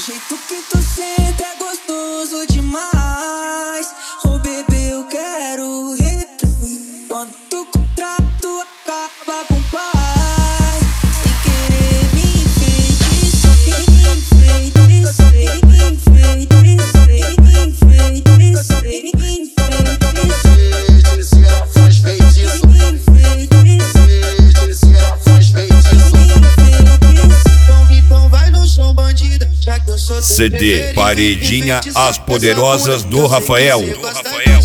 jeito que tu senta é gostoso demais. Oh bebê, eu quero replay. Quando tu contrato acaba com paz. Sem querer me enfeitiçar. CD Paredinha As Poderosas do Rafael.